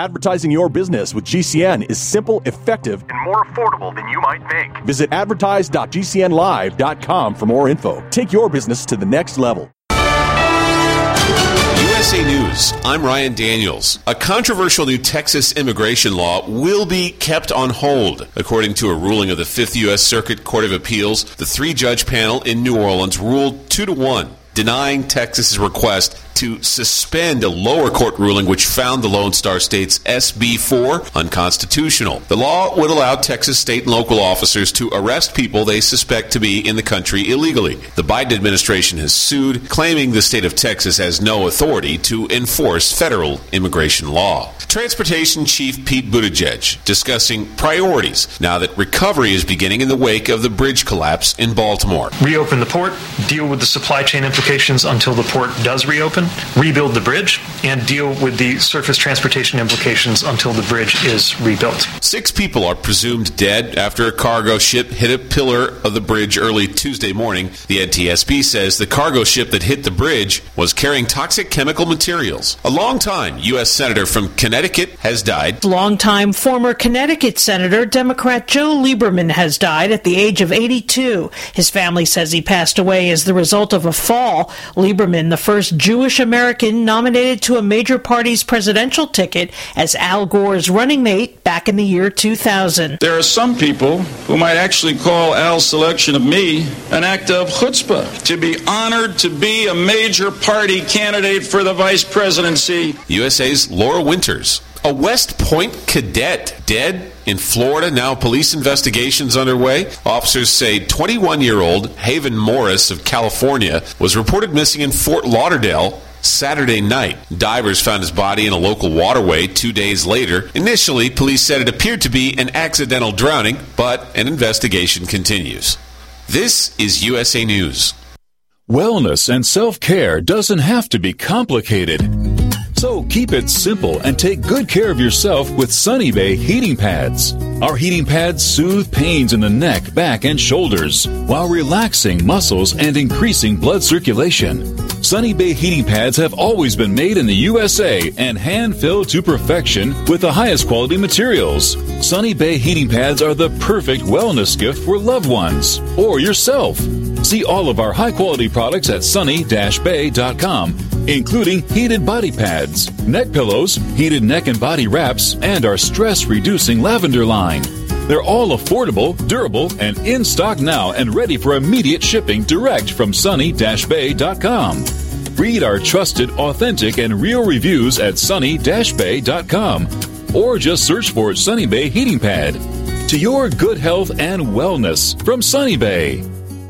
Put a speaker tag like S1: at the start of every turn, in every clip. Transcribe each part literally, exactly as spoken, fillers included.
S1: Advertising your business with G C N is simple, effective,
S2: and more affordable than you might think.
S1: Visit advertise dot g c n live dot com for more info. Take your business to the next level.
S3: U S A News, I'm Ryan Daniels. A controversial new Texas immigration law will be kept on hold. According to a ruling of the Fifth U S Circuit Court of Appeals, the three-judge panel in New Orleans ruled two to one, denying Texas's request to suspend a lower court ruling which found the Lone Star State's S B four unconstitutional. The law would allow Texas state and local officers to arrest people they suspect to be in the country illegally. The Biden administration has sued, claiming the state of Texas has no authority to enforce federal immigration law. Transportation Chief Pete Buttigieg discussing priorities now that recovery is beginning in the wake of the bridge collapse in Baltimore.
S4: Reopen the port, deal with the supply chain implications until the port does reopen, rebuild the bridge, and deal with the surface transportation implications until the bridge is rebuilt.
S3: Six people are presumed dead after a cargo ship hit a pillar of the bridge early Tuesday morning. The N T S B says the cargo ship that hit the bridge was carrying toxic chemical materials. A longtime U S senator from Connecticut has died.
S5: Longtime former Connecticut Senator, Democrat Joe Lieberman, has died at the age of eighty-two. His family says he passed away as the result of a fall. Lieberman, the first Jewish American nominated to a major party's presidential ticket as Al Gore's running mate back in the year two thousand.
S6: There are some people who might actually call Al's selection of me an act of chutzpah, to be honored to be a major party candidate for the vice presidency.
S3: U S A's Laura Winters, a West Point cadet, dead in Florida. Now police investigations underway. Officers say twenty-one-year-old Haven Morris of California was reported missing in Fort Lauderdale Saturday night. Divers found his body in a local waterway two days later. Initially, police said it appeared to be an accidental drowning, but an investigation continues. This is U S A News.
S7: Wellness and self-care doesn't have to be complicated. So keep it simple and take good care of yourself with Sunny Bay heating pads. Our heating pads soothe pains in the neck, back, and shoulders while relaxing muscles and increasing blood circulation. Sunny Bay heating pads have always been made in the U S A and hand-filled to perfection with the highest quality materials. Sunny Bay heating pads are the perfect wellness gift for loved ones or yourself. See all of our high-quality products at sunny dash bay dot com, including heated body pads, neck pillows, heated neck and body wraps, and our stress-reducing lavender line. They're all affordable, durable, and in stock now and ready for immediate shipping direct from sunny dash bay dot com. Read our trusted, authentic, and real reviews at sunny dash bay dot com or just search for Sunny Bay Heating Pad. To your good health and wellness from Sunny Bay.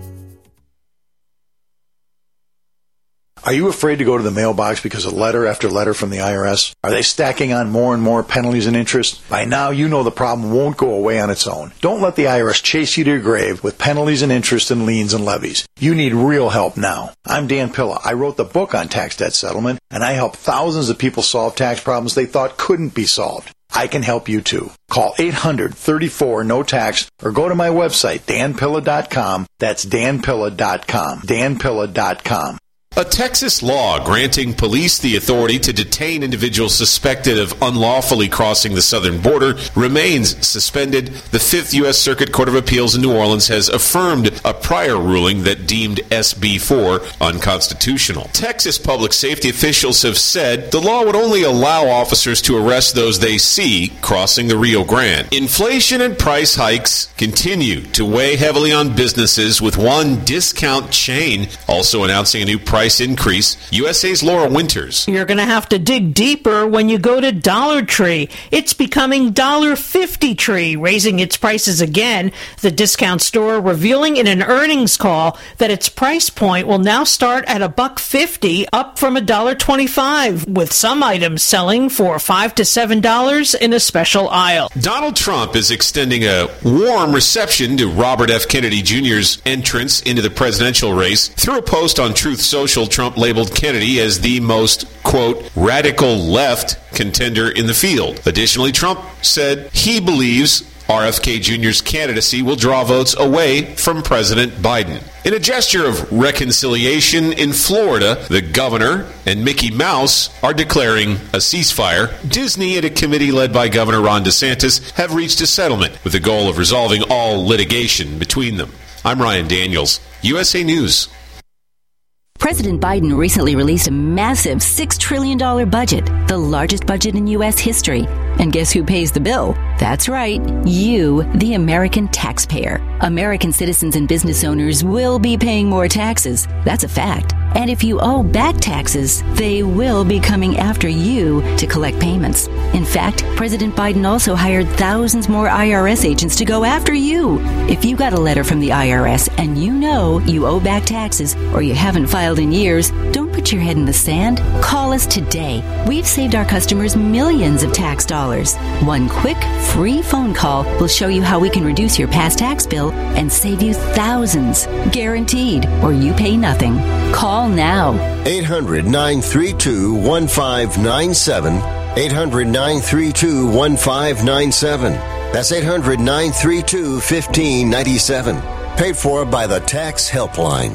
S8: Are you afraid to go to the mailbox because of letter after letter from the I R S? Are they stacking on more and more penalties and interest? By now, you know the problem won't go away on its own. Don't let the I R S chase you to your grave with penalties and interest and liens and levies. You need real help now. I'm Dan Pilla. I wrote the book on tax debt settlement, and I help thousands of people solve tax problems they thought couldn't be solved. I can help you too. Call eight hundred, thirty-four, no tax or go to my website, dan pilla dot com. That's dan pilla dot com. dan pilla dot com.
S3: A Texas law granting police the authority to detain individuals suspected of unlawfully crossing the southern border remains suspended. The Fifth U S Circuit Court of Appeals in New Orleans has affirmed a prior ruling that deemed S B four unconstitutional. Texas public safety officials have said the law would only allow officers to arrest those they see crossing the Rio Grande. Inflation and price hikes continue to weigh heavily on businesses, with one discount chain also announcing a new price Price increase. U S A's Laura Winters.
S5: You're going to have to dig deeper when you go to Dollar Tree. It's becoming one dollar fifty Tree, raising its prices again. The discount store revealing in an earnings call that its price point will now start at a buck fifty, up from one dollar twenty-five, with some items selling for five to seven dollars in a special aisle.
S3: Donald Trump is extending a warm reception to Robert F. Kennedy Junior's entrance into the presidential race. Through a post on Truth Social, Trump labeled Kennedy as the most, quote, radical left contender in the field. Additionally, Trump said he believes R F K Junior's candidacy will draw votes away from President Biden. In a gesture of reconciliation in Florida, the governor and Mickey Mouse are declaring a ceasefire. Disney and a committee led by Governor Ron DeSantis have reached a settlement with the goal of resolving all litigation between them. I'm Ryan Daniels, U S A News.
S9: President Biden recently released a massive six trillion dollars budget, the largest budget in U S history. And guess who pays the bill? That's right, you, the American taxpayer. American citizens and business owners will be paying more taxes. That's a fact. And if you owe back taxes, they will be coming after you to collect payments. In fact, President Biden also hired thousands more I R S agents to go after you. If you got a letter from the I R S and you know you owe back taxes or you haven't filed in years, don't put your head in the sand. Call us today. We've saved our customers millions of tax dollars. One quick, free phone call will show you how we can reduce your past tax bill and save you thousands. Guaranteed, or you pay nothing. Call now.
S10: eight hundred, nine three two, one five nine seven. eight hundred, nine three two, one five nine seven. That's eight hundred, nine three two, one five nine seven. Paid for by the Tax Helpline.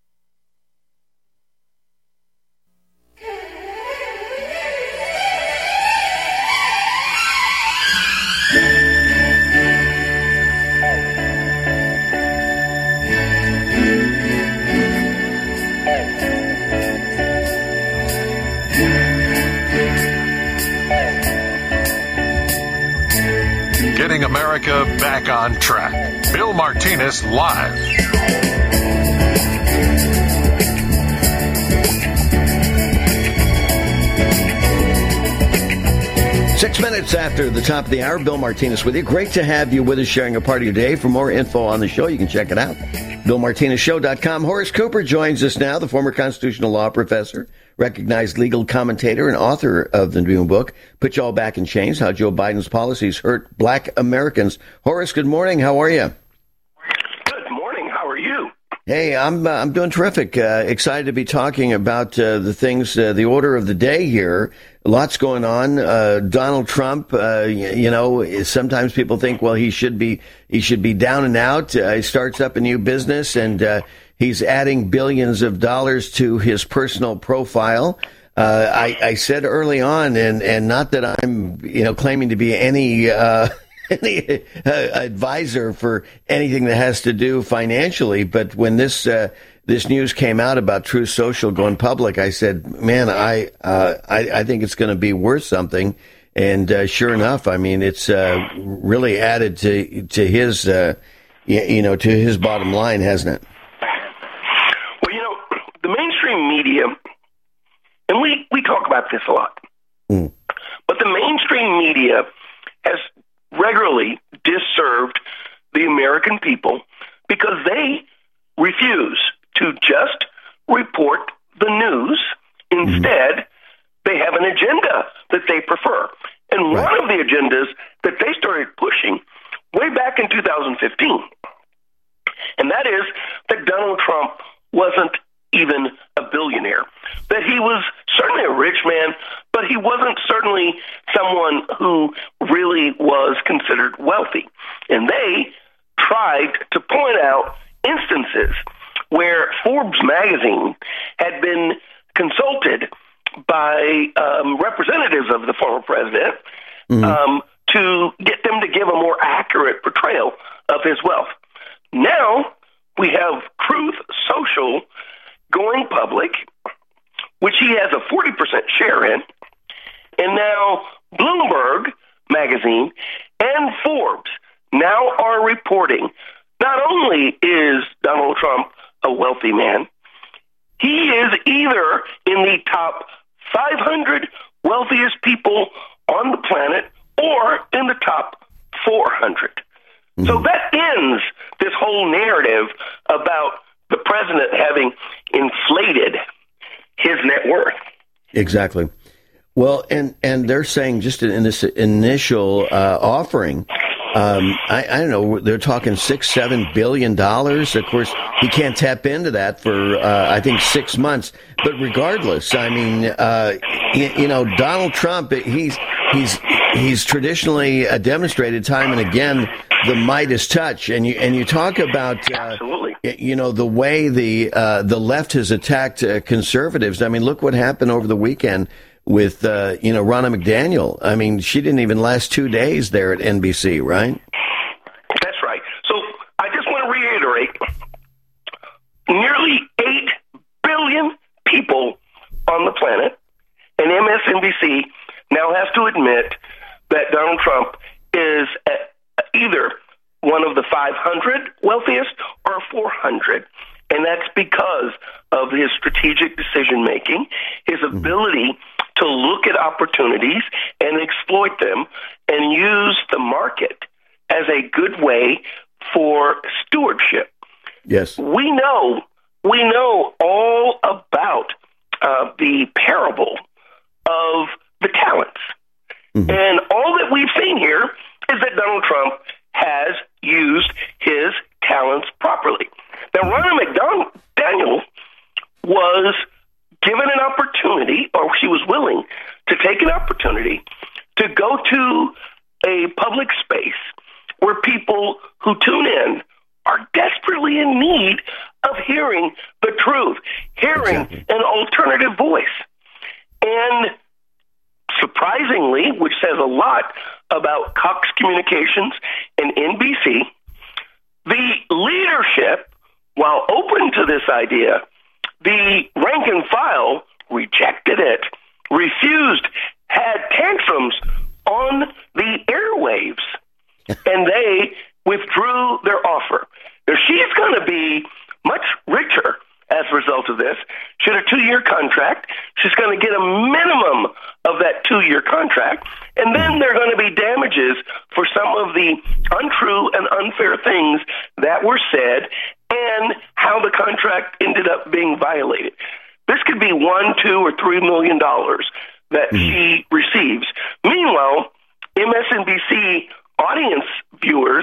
S11: Getting America back on track. Bill Martinez live.
S12: Six minutes after the top of the hour, Bill Martinez with you. Great to have you with us sharing a part of your day. For more info on the show, you can check it out. Bill Martinez Show dot com. Horace Cooper joins us now, the former constitutional law professor, recognized legal commentator, and author of the new book, Put You All Back in Chains, How Joe Biden's Policies Hurt Black Americans. Horace, good morning. How are you?
S13: Good morning. How are you?
S12: Hey, I'm uh, I'm doing terrific. Uh, excited to be talking about uh, the things, uh, the order of the day here. Lots going on. Uh, Donald Trump, uh, you, you know, sometimes people think, well, he should be he should be down and out. Uh, he starts up a new business and uh, he's adding billions of dollars to his personal profile. Uh, I, I said early on, and, and not that I'm, you know, claiming to be any uh, any uh, advisor for anything that has to do financially, but when this uh, this news came out about Truth Social going public, I said, man, I uh, I, I think it's going to be worth something. And uh, sure enough, I mean, it's uh, really added to to his uh, you know to his bottom line, hasn't it?
S13: Well, you know, the mainstream media, and we, we talk about this a lot, mm. but the mainstream media has regularly disserved the American people because they refuse to just report the news. Instead, mm. they have an agenda that they prefer. And right. one of the agendas that they started pushing way back in two thousand fifteen, and that is that Donald Trump wasn't even a billionaire, that he was certainly a rich man, but he wasn't certainly someone who really was considered wealthy. And they tried to point out instances where Forbes magazine had been consulted by um, representatives of the former president mm-hmm. um, to get them to give a more accurate portrayal of his wealth. Now we have Truth Social going public, which he has a forty percent share in, and now Bloomberg magazine and Forbes now are reporting not only is Donald Trump a wealthy man, he is either in the top five hundred wealthiest people on the planet or in the top four hundred. Mm-hmm. So that ends this whole narrative about the president having inflated his net worth.
S12: Exactly. Well, and, and they're saying just in this initial uh, offering, um, I, I don't know, they're talking six, seven billion dollars. Of course, he can't tap into that for, uh, I think, six months. But regardless, I mean, uh, you, you know, Donald Trump, he's he's he's traditionally uh, demonstrated time and again the Midas touch, and you and you talk about uh,
S13: absolutely,
S12: you know, the way the uh, the left has attacked uh, conservatives. I mean, look what happened over the weekend with uh, you know Ronna McDaniel. I mean, she didn't even last two days there at N B C, right?
S13: That's right. So I just want to reiterate: nearly eight billion people on the planet, and M S N B C now has to admit that Donald Trump is at either one of the five hundred wealthiest or four hundred. And that's because of his strategic decision making, his ability to look at opportunities and exploit them and use the market as a good way for stewardship.
S12: Yes.
S13: We know, we know all about uh, the parable of the talents. Mm-hmm. And all that we've seen here is that Donald Trump has used his talents properly. Now, Ronna McDaniel was given an opportunity, or she was willing to take an opportunity to go to a public space where people who tune in are desperately in need of hearing the truth, hearing exactly. an alternative voice. And surprisingly, which says a lot about Cox Communications and N B C, the leadership, while open to this idea, the rank and file rejected it, refused, had tantrums on the airwaves, and they withdrew their offer. Now, she's going to be much richer as a result of this. She had a two-year contract. She's going to get a minimum of that two-year contract, and then there are going to be damages for some of the untrue and unfair things that were said and how the contract ended up being violated. This could be one, two, or three million dollars that mm-hmm. she receives. Meanwhile, M S N B C audience viewers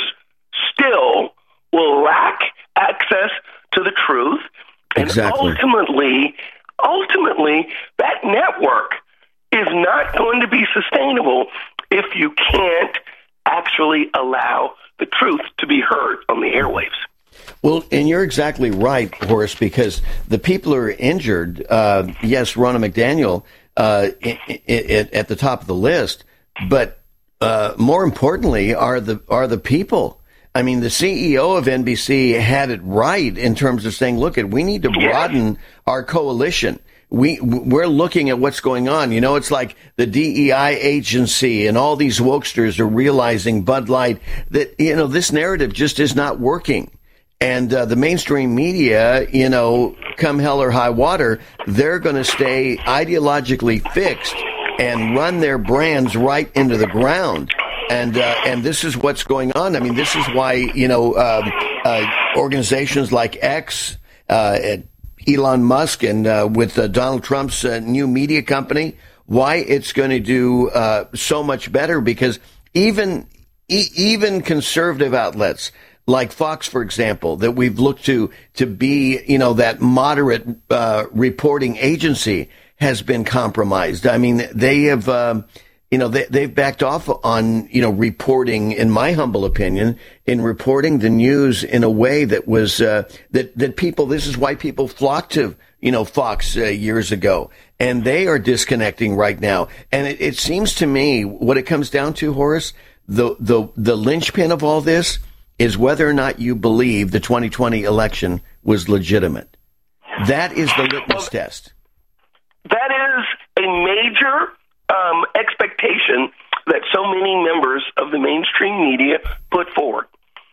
S13: still will lack access to the truth. And
S12: exactly.
S13: ultimately, ultimately, that network is not going to be sustainable if you can't actually allow the truth to be heard on the airwaves.
S12: Well, and you're exactly right, Horace, because the people who are injured, uh, yes, Ronna McDaniel uh, I- I- at the top of the list, but uh, more importantly are the are the people. I mean, the C E O of N B C had it right in terms of saying, look, we need to broaden our coalition. We, we're looking at what's going on. You know, it's like the D E I agency and all these wokesters are realizing, Bud Light, that, you know, this narrative just is not working. And uh, the mainstream media, you know, come hell or high water, they're going to stay ideologically fixed and run their brands right into the ground. And uh, and this is what's going on. I mean, this is why, you know, um, uh, organizations like X, uh, Elon Musk, and uh, with uh, Donald Trump's uh, new media company, why it's going to do uh, so much better, because even e- even conservative outlets like Fox, for example, that we've looked to to be, you know, that moderate uh, reporting agency has been compromised. I mean, they have, um, you know, they, they've backed off on, you know, reporting, in my humble opinion, in reporting the news in a way that was, uh, that, that people, this is why people flocked to, you know, Fox uh, years ago. And they are disconnecting right now. And it, it seems to me what it comes down to, Horace, the, the, the linchpin of all this is whether or not you believe the twenty twenty election was legitimate. That is the litmus test.
S13: That is a major um, expectation that so many members of the mainstream media put forward.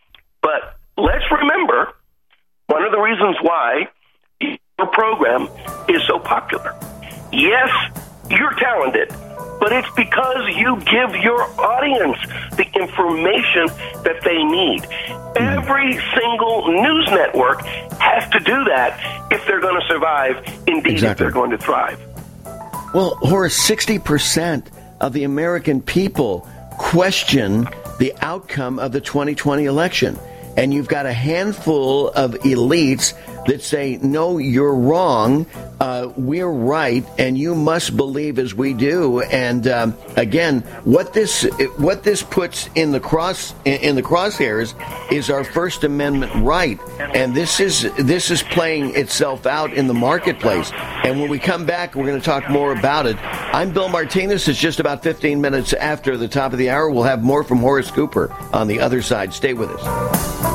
S13: But let's remember, one of the reasons why your program is so popular. Yes, you're talented, but it's because you give your audience the information that they need. Every single news network has to do that if they're going to survive, indeed, exactly. if they're going to thrive.
S12: Well, Horace, sixty percent of the American people question the outcome of the twenty twenty election. And you've got a handful of elites that say, no, you're wrong, uh, we're right, and you must believe as we do. And um, again, what this what this puts in the cross in the crosshairs is our First Amendment right, and this is this is playing itself out in the marketplace. And when we come back, we're going to talk more about it. I'm Bill Martinez. It's just about fifteen minutes after the top of the hour. We'll have more from Horace Cooper on the other side. Stay with us.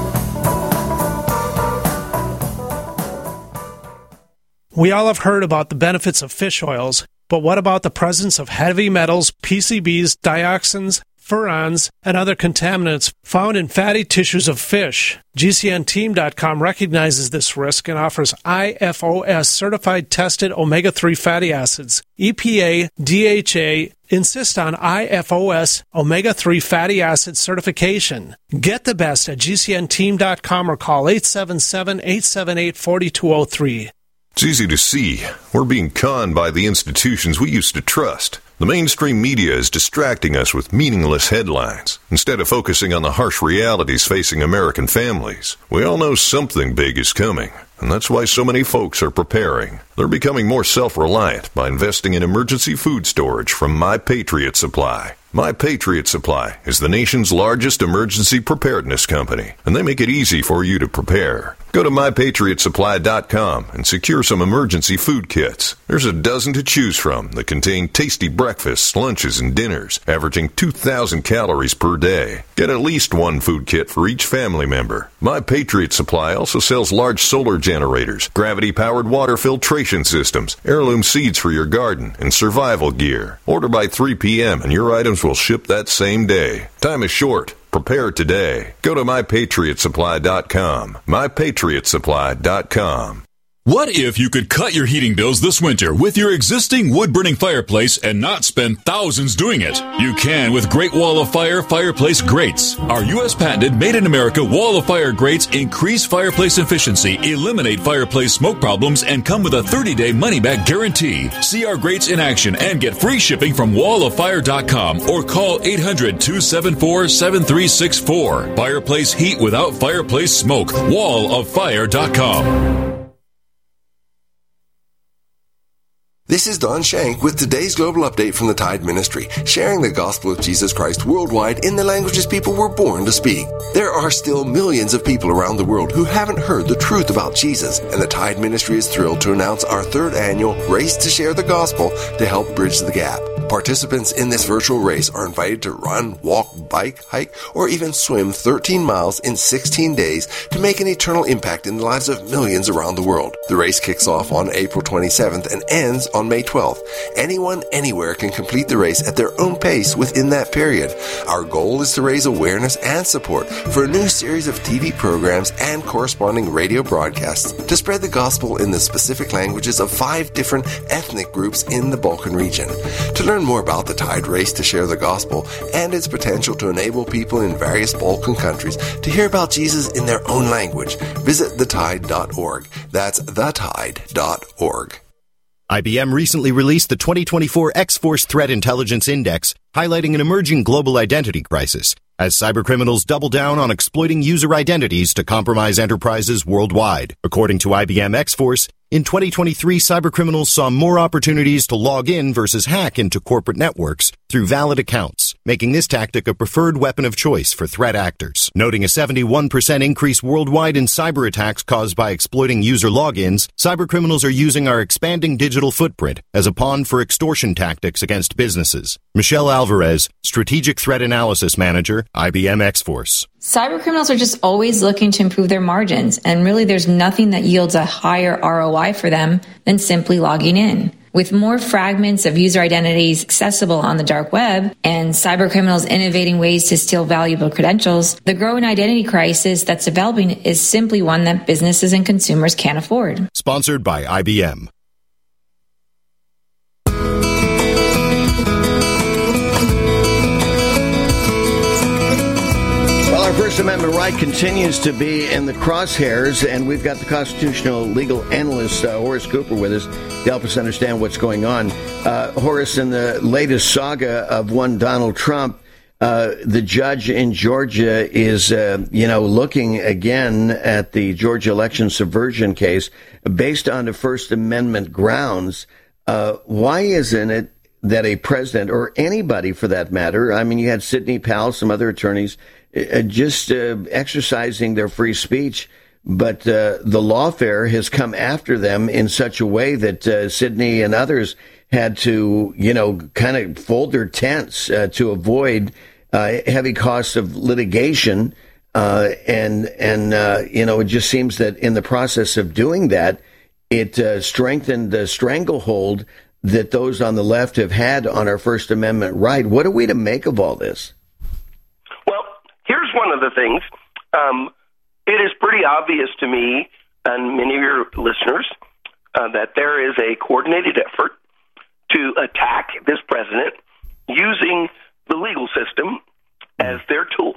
S14: We all have heard about the benefits of fish oils, but what about the presence of heavy metals, P C Bs, dioxins, furans, and other contaminants found in fatty tissues of fish? G C N team dot com recognizes this risk and offers I F O S certified tested omega three fatty acids. E P A, D H A insist on I F O S omega three fatty acid certification. Get the best at G C N team dot com or call eight seven seven, eight seven eight, four two zero three.
S15: It's easy to see. We're being conned by the institutions we used to trust. The mainstream media is distracting us with meaningless headlines instead of focusing on the harsh realities facing American families. We all know something big is coming, and that's why so many folks are preparing. They're becoming more self-reliant by investing in emergency food storage from My Patriot Supply. My Patriot Supply is the nation's largest emergency preparedness company, and they make it easy for you to prepare. Go to my patriot supply dot com and secure some emergency food kits. There's a dozen to choose from that contain tasty breakfasts, lunches, and dinners, averaging two thousand calories per day. Get at least one food kit for each family member. My Patriot Supply also sells large solar generators, gravity-powered water filtration systems, heirloom seeds for your garden, and survival gear. Order by three p.m. and your items will ship that same day. Time is short. Prepare today. Go to my patriot supply dot com. my patriot supply dot com.
S7: What if you could cut your heating bills this winter with your existing wood-burning fireplace and not spend thousands doing it? You can with Great Wall of Fire fireplace grates. Our U S patented made-in-America Wall of Fire grates increase fireplace efficiency, eliminate fireplace smoke problems, and come with a thirty-day money-back guarantee. See our grates in action and get free shipping from wall of fire dot com or call eight hundred, two seven four, seven three six four. Fireplace heat without fireplace smoke. wall of fire dot com.
S16: This is Don Shank with today's Global Update from the Tide Ministry, sharing the gospel of Jesus Christ worldwide in the languages people were born to speak. There are still millions of people around the world who haven't heard the truth about Jesus, and the Tide Ministry is thrilled to announce our third annual Race to Share the Gospel to help bridge the gap. Participants in this virtual race are invited to run, walk, bike, hike, or even swim thirteen miles in sixteen days to make an eternal impact in the lives of millions around the world. The race kicks off on April twenty-seventh and ends on May twelfth. Anyone, anywhere can complete the race at their own pace within that period. Our goal is to raise awareness and support for a new series of T V programs and corresponding radio broadcasts to spread the gospel in the specific languages of five different ethnic groups in the Balkan region. To learn more about the Tide Race to Share the Gospel and its potential to enable people in various Balkan countries to hear about Jesus in their own language, visit the tide dot org. That's the tide dot org.
S17: I B M recently released the twenty twenty-four X-Force Threat Intelligence Index, highlighting an emerging global identity crisis as cybercriminals double down on exploiting user identities to compromise enterprises worldwide. According to I B M X-Force, in twenty twenty-three, cybercriminals saw more opportunities to log in versus hack into corporate networks through valid accounts, making this tactic a preferred weapon of choice for threat actors. Noting a seventy-one percent increase worldwide in cyber attacks caused by exploiting user logins, cybercriminals are using our expanding digital footprint as a pawn for extortion tactics against businesses. Michelle Alvarez, Strategic Threat Analysis Manager, I B M X-Force.
S18: Cybercriminals are just always looking to improve their margins, and really there's nothing that yields a higher R O I for them than simply logging in. With more fragments of user identities accessible on the dark web and cybercriminals innovating ways to steal valuable credentials, the growing identity crisis that's developing is simply one that businesses and consumers can't afford.
S17: Sponsored by I B M.
S12: Our First Amendment right continues to be in the crosshairs, and we've got the constitutional legal analyst, uh, Horace Cooper, with us to help us understand what's going on. Uh, Horace, in the latest saga of one Donald Trump, Uh, the judge in Georgia is, uh, you know, looking again at the Georgia election subversion case based on the First Amendment grounds. Uh, why isn't it that a president, or anybody for that matter, I mean, you had Sidney Powell, some other attorneys, uh, just uh, exercising their free speech, but uh, the lawfare has come after them in such a way that uh, Sidney and others had to, you know, kind of fold their tents uh, to avoid uh, heavy costs of litigation. Uh, and, and uh, you know, it just seems that in the process of doing that, it uh, strengthened the stranglehold that those on the left have had on our First Amendment right. What are we to make of all this?
S13: Well, here's one of the things. Um, it is pretty obvious to me and many of your listeners uh, that there is a coordinated effort to attack this president using the legal system as their tool.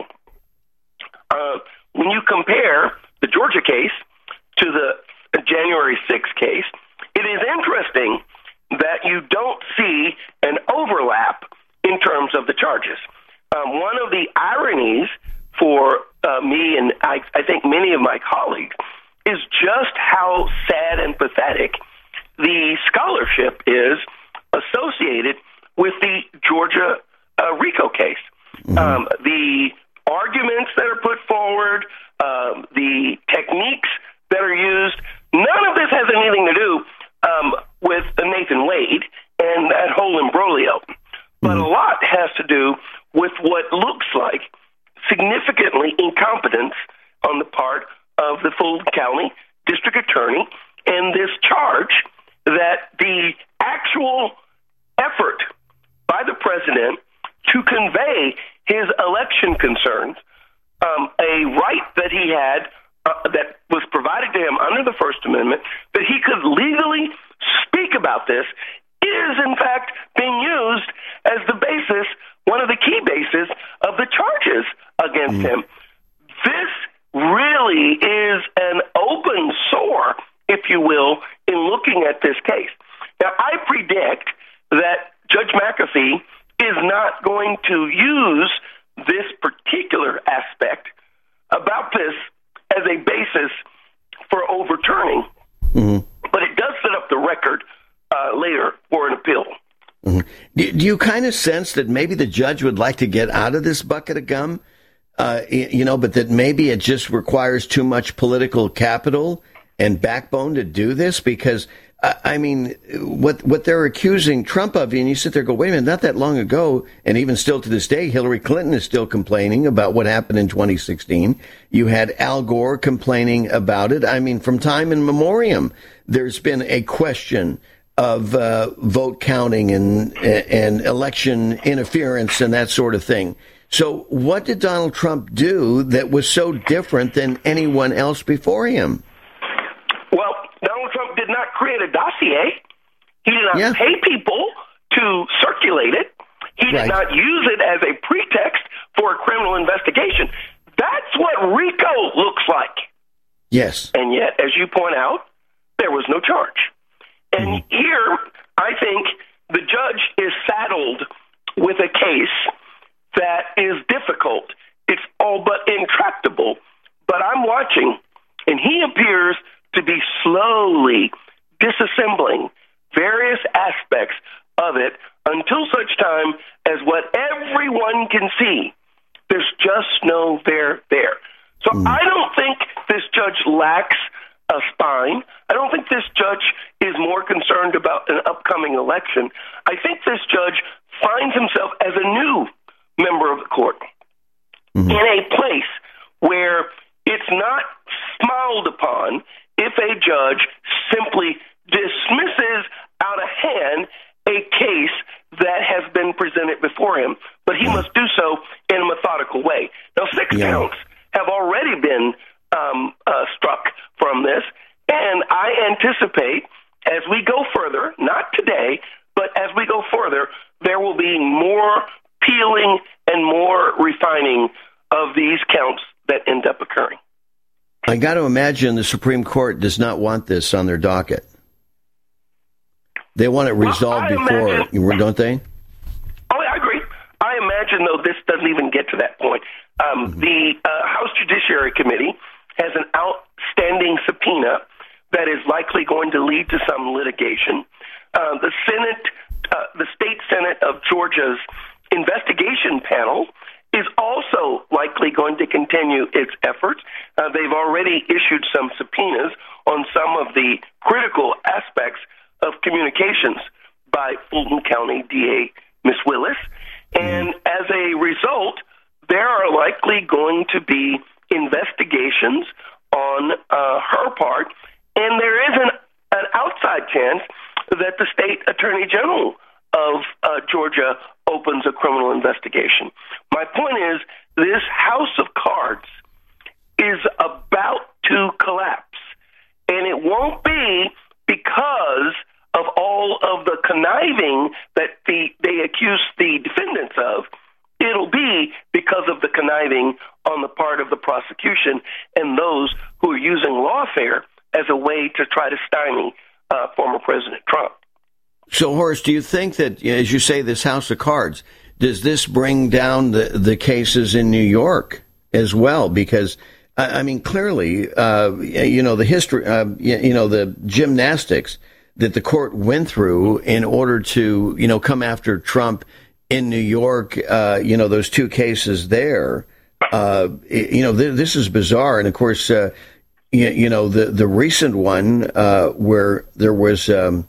S13: Uh, when you compare the Georgia case to the January sixth case, it is interesting that you don't see an overlap in terms of the charges. Um, one of the ironies for uh, me and I, I think many of my colleagues is just how sad and pathetic the scholarship is associated with the Georgia uh, RICO case. Mm-hmm. Um, the arguments that are put forward, um, the techniques that are used, none of this has anything to do um, with Nathan Wade and that whole imbroglio. But mm-hmm. a lot has to do with what looks like significantly incompetence on the part of the Fulton County District Attorney and this charge that the actual effort by the president to convey his election concerns, um, a right that he had uh, that was provided to him under the First Amendment, that he could legally speak about this, is in fact being used as the basis, one of the key bases of the charges against mm. him. This really is an open sore, if you will, in looking at this case. Now, I predict that Judge McAfee is not going to use this particular aspect about this as a basis for overturning, mm-hmm. but it does set up the record uh, later for an appeal.
S12: Mm-hmm. Do, do you kind of sense that maybe the judge would like to get out of this bucket of gum, uh, you know, but that maybe it just requires too much political capital and backbone to do this? Because I mean, what what they're accusing Trump of, and you sit there and go, wait a minute, not that long ago, and even still to this day, Hillary Clinton is still complaining about what happened in twenty sixteen. You had Al Gore complaining about it. I mean, from time in memoriam, there's been a question of uh, vote counting and and election interference and that sort of thing. So what did Donald Trump do that was so different than anyone else before him?
S13: Well, Donald Trump did not create a dossier. He did not
S12: yeah.
S13: pay people to circulate it. He did
S12: right.
S13: not use it as a pretext for a criminal investigation. That's what RICO looks like.
S12: Yes.
S13: And yet, as you point out, there was no charge. And mm-hmm. here, I think the judge is saddled with a case that is difficult. It's all but intractable. But I'm watching, and he appears to be slowly disassembling various aspects of it until such time as what everyone can see, there's just no there there. So mm. I don't think this judge lacks a spine. I don't think this judge is more concerned about an upcoming election. I think this judge finds himself as a new member of the court mm-hmm. in a place where it's not smiled upon if a judge simply dismisses out of hand a case that has been presented before him, but he must do so in a methodical way. Now, six yeah. counts have already been um, uh, struck from this, and I anticipate as we go further, not today, but as we go further, there will be more peeling and more refining of these counts that end up occurring.
S12: I got to imagine the Supreme Court does not want this on their docket. They want it resolved well, before, imagine, don't they?
S13: Oh, I agree. I imagine, though, this does doesn't even get to that point. Um, mm-hmm. The uh, House Judiciary Committee has an outstanding subpoena that is likely going to lead to some litigation. Uh, the Senate, uh, the state Senate of Georgia's investigation panel is also likely going to continue its efforts. Uh, they've already issued some subpoenas on some of the critical aspects of communications by Fulton County D A Miz Willis. And as a result, there are likely going to be investigations on uh, her part, and there is an, an outside chance that the state attorney general of uh, Georgia opens a criminal investigation. My point is, this house of cards is about to collapse, and it won't be because of all of the conniving that the, they accuse the defendants of. It'll be because of the conniving on the part of the prosecution and those who are using lawfare as a way to try to stymie uh, former President Trump.
S12: So, Horace, do you think that, as you say, this house of cards, does this bring down the, the cases in New York as well? Because, I mean, clearly, uh, you know, the history, uh, you know, the gymnastics that the court went through in order to, you know, come after Trump in New York, uh, you know, those two cases there, uh, you know, th- this is bizarre. And of course, uh, you, you know, the, the recent one, uh, where there was, um,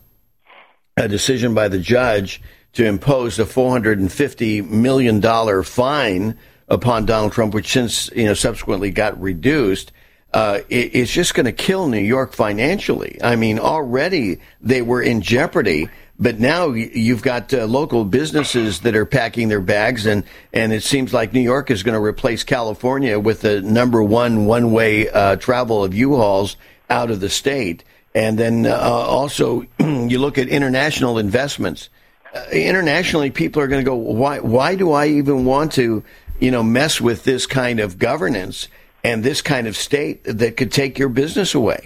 S12: a decision by the judge to impose a four hundred fifty million dollars fine upon Donald Trump, which since, you know, subsequently got reduced. Uh, it, it's just going to kill New York financially. I mean, already they were in jeopardy, but now you've got uh, local businesses that are packing their bags, and, and it seems like New York is going to replace California with the number one one-way uh, travel of U-Hauls out of the state. And then uh, also you look at international investments. Uh, internationally, people are going to go, why, why do I even want to, you know, mess with this kind of governance and this kind of state that could take your business away?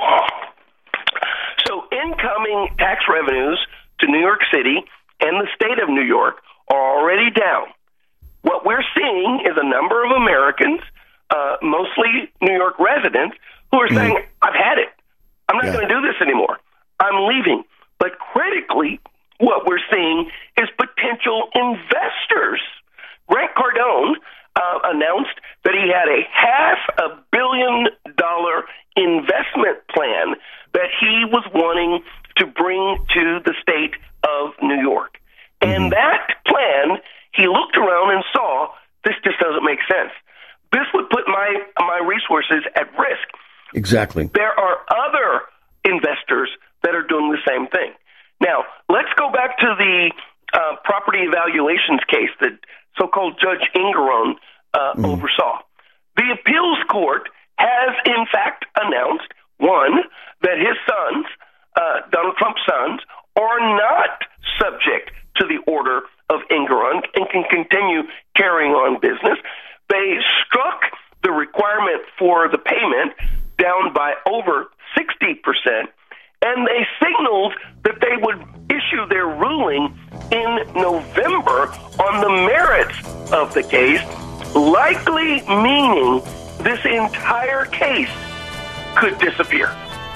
S13: So incoming tax revenues to New York City and the state of New York are already down. What we're seeing is a number of Americans, uh, mostly New York residents, who are saying, mm-hmm. I've had it. I'm not yeah. going to do this anymore. I'm leaving. But critically, what we're seeing is potential investors. Grant Cardone uh, announced that he had a half a billion dollar investment plan that he was wanting to bring to the state of New York. Mm-hmm. And that plan, he looked around and saw, this just doesn't make sense. This would put my, my resources at risk.
S12: Exactly.
S13: There are other investors that are doing the same thing. Now, let's go back to the uh, property evaluations case that so-called Judge Engoron uh, mm. oversaw. The appeals court has, in fact, announced, one, that his sons, uh, Donald Trump's sons, are not subject to the order of Engoron and can continue carrying on business. They struck the requirement for the payment down by over sixty percent, and they signaled that they would issue their ruling in November on the merits of the case, likely meaning this entire case could disappear.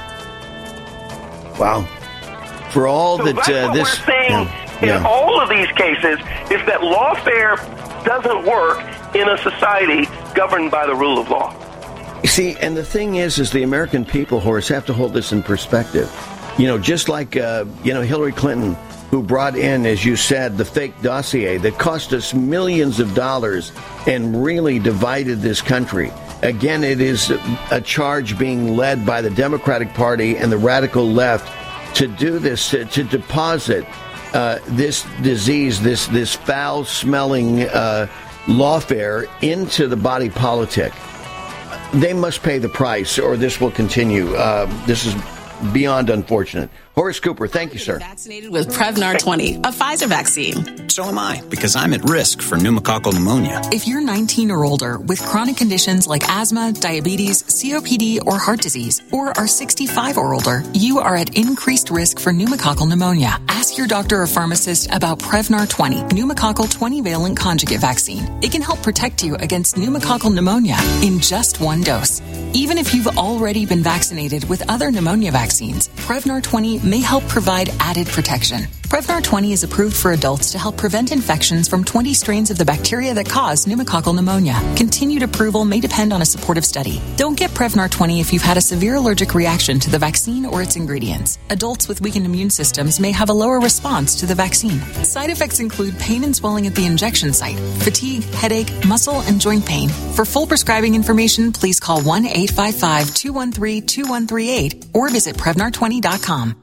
S12: Wow. For all
S13: so
S12: that
S13: that's
S12: uh,
S13: what
S12: this
S13: we're saying
S12: yeah,
S13: in
S12: yeah.
S13: all of these cases is that lawfare doesn't work in a society governed by the rule of law.
S12: You see, and the thing is, is the American people, Horace, have to hold this in perspective. You know, just like, uh, you know, Hillary Clinton, who brought in, as you said, the fake dossier that cost us millions of dollars and really divided this country. Again, it is a charge being led by the Democratic Party and the radical left to do this, to, to deposit uh, this disease, this, this foul-smelling uh, lawfare into the body politic. They must pay the price, or this will continue. Uh, this is beyond unfortunate. Horace Cooper, thank you, sir.
S19: Vaccinated with Prevnar twenty, a Pfizer vaccine.
S20: So am I, because I'm at risk for pneumococcal pneumonia.
S19: If you're nineteen or older with chronic conditions like asthma, diabetes, C O P D, or heart disease, or are sixty-five or older, you are at increased risk for pneumococcal pneumonia. Ask your doctor or pharmacist about Prevnar twenty, pneumococcal twenty-valent conjugate vaccine. It can help protect you against pneumococcal pneumonia in just one dose. Even if you've already been vaccinated with other pneumonia vaccines, Prevnar twenty may help provide added protection. Prevnar twenty is approved for adults to help prevent infections from twenty strains of the bacteria that cause pneumococcal pneumonia. Continued approval may depend on a supportive study. Don't get Prevnar twenty if you've had a severe allergic reaction to the vaccine or its ingredients. Adults with weakened immune systems may have a lower response to the vaccine. Side effects include pain and swelling at the injection site, fatigue, headache, muscle, and joint pain. For full prescribing information, please call one eight five five, two one three, two one three eight or visit Prevnar twenty dot com.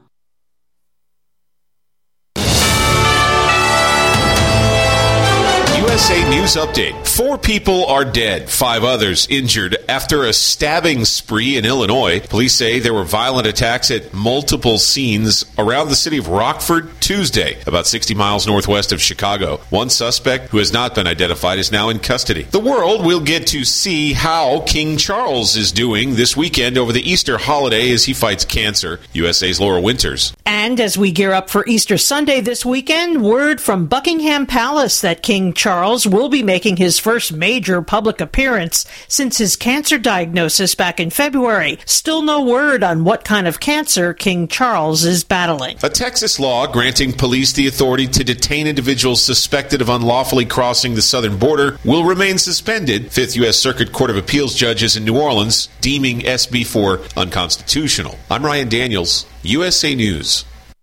S3: U S A News Update. Four people are dead, five others injured after a stabbing spree in Illinois. Police say there were violent attacks at multiple scenes around the city of Rockford Tuesday, about sixty miles northwest of Chicago. One suspect, who has not been identified, is now in custody. The world will get to see how King Charles is doing this weekend over the Easter holiday as he fights cancer. U S A's Laura Winters.
S5: And as we gear up for Easter Sunday this weekend, word from Buckingham Palace that King Charles will be making his first major public appearance since his cancer diagnosis back in February. Still no word on what kind of cancer King Charles is battling.
S3: A Texas law granting police the authority to detain individuals suspected of unlawfully crossing the southern border will remain suspended, Fifth U S Circuit Court of Appeals judges in New Orleans deeming S B four unconstitutional. I'm Ryan Daniels, U S A News.